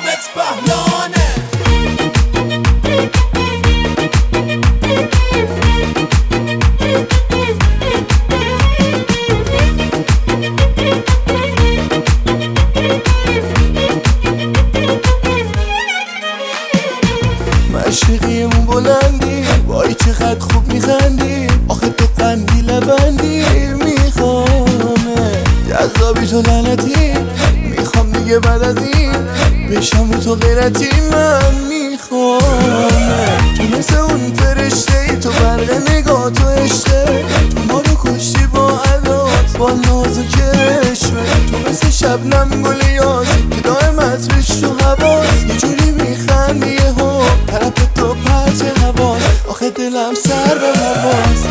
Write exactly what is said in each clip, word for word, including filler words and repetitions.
حامد بهلانه. مشرقیمون بلندی، وای چقدر خوب میخندی، آخه تو قندی لبندی میخوامه جذابی تو لعنتی، میخوام دیگه بعد از این بشم رو تو غیرتی. من میخوامه تو مثل اون فرشته ای، تو برق نگاه تو عشقه، تو ما رو کشتی با عدات با ناز و کرشمه، تو مثل شبنم گل یاسی که دائم عطرش تو حواس، یه جوری میخندی یهو طرف تو پرچ حواس، آخه دلم سر به حواس.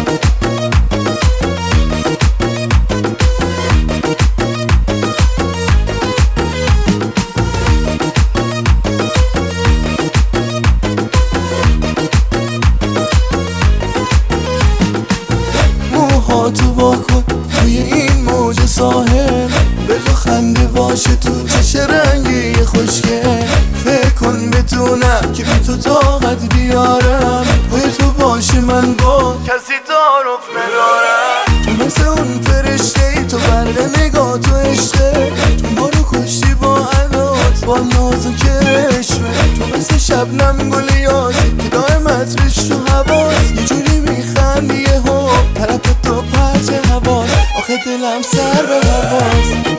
موهاتو واکن توی این موج ساحل، بگو خنده باشه تو چشم رنگی خوشگل، فکر کن بتونم که بی تو طاقت بیارم، پای تو باشه من با کسی تعارف ندارم. تو مثل اون فرشته ای، تو برق نگاه تو عشقه، تو ما رو کشتی با عدات با ناز و کرشمه، تو مثل شبنم گل یاسی که دائم عطرش تو حواس، یه جوری میخندی یهو طرف تو پرچ حواس، آخه دلم سر به حواس.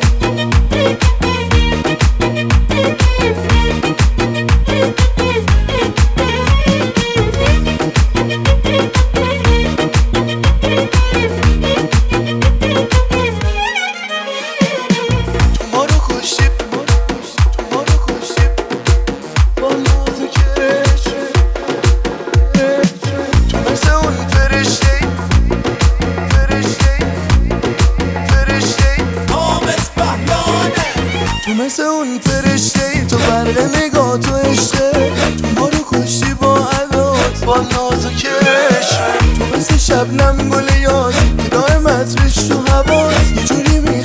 تو مثل اون فرشته ای، تو برق نگاه تو عشقه، تو ما رو کشتی با عدات با ناز و کرشمه، تو مثل شبنم گل یاسی که دائم عطرش تو حواس، یه جوری می